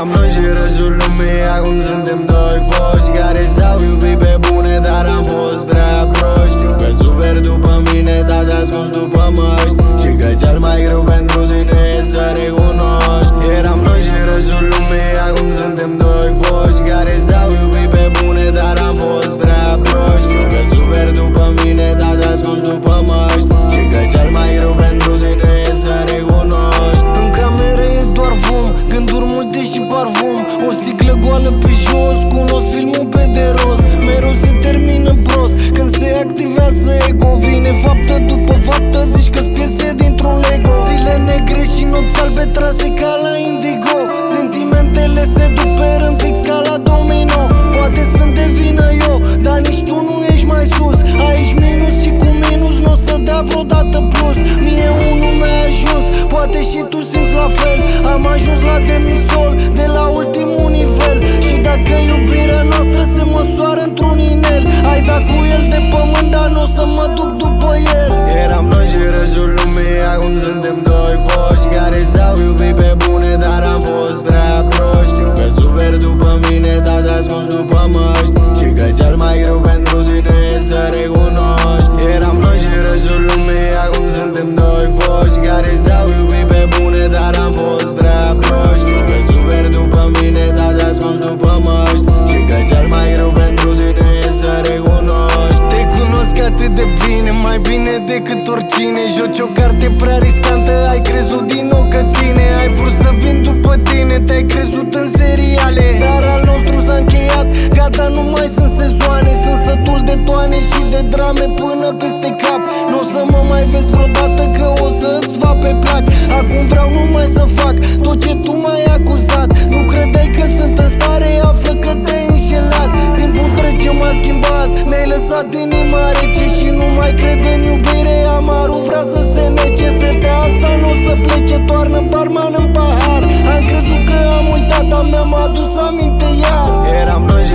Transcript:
Eram noi și restul lumii, acum suntem doi foști care s-au iubit pe bune, dar am fost prea proști. Știu că suferi după mine, dar te ascunzi după măști, și că cel mai greu pentru tine e să recunoști. Eram noi și restul lumii, acum suntem doi foști care s-au iubit pe bune, dar am fost prea proști. Știu că suferi după mine, dar te ascunzi după măști, și că cel mai greu pentru tine e să recunoști. În cameră e doar fum, gânduri multe și parfum, o sticlă goală pe jos, cunosc filmul pe de rost. Mereu se termină prost, când se activează ego, vine faptă după faptă, zici că-s piese dintr-un Lego. Zile negre și nopți albe trase ca la Indigo, sentimentele se duc pe rând fix ca la domino. Poate sunt de vină eu, dar nici tu nu ești mai sus. Aici minus și cu minus n-o să dea vreodată plus. Mie unul mi-a ajuns, poate și tu simți la fel. Am ajuns la demisol, de la ultimul nivel. Și dacă iubirea noastră se măsoară într-un inel, ai dat cu el de pământ, dar n-o să mă duc după el. Eram noi și restul lumii, acum suntem doi foști care s-au iubit pe bune, dar am fost prea proști. Știu că suferi după mine, dar te ascunzi după măști, și că cel mai greu pentru tine e să recunoști. Eram noi și restul lumii, acum suntem doi foști care s-au iubit pe bune, dar am fost prea proști. Știu că suferi după mine, dar te ascunzi după măști, și că cel mai greu pentru tine e să recunoști. Te cunosc atât de bine, mai bine decât oricine. Joci o carte prea riscantă, ai crezut din nou că ține. Ai vrut să vin după tine, te-ai crezut în seriale, dar al nostru s-a încheiat, gata, nu mai sunt sezoane. Sunt sătul de toane și de drame până peste cap. N-o să mă mai vezi vreodată, că o să-ți va pe plac. Acum vreau numai să fac tot ce tu m-ai acuzat. Nu credeai că sunt în stare, află că te-ai înșelat. Timpul trece, m-a schimbat, mi-ai lăsat inima rece și nu mai cred în iubire. Amarul vrea să se nece, setea asta n-o să plece, toarnă barman în pahar. Am crezut că am uitat, dar mi-am adus aminte iar. Eram noi și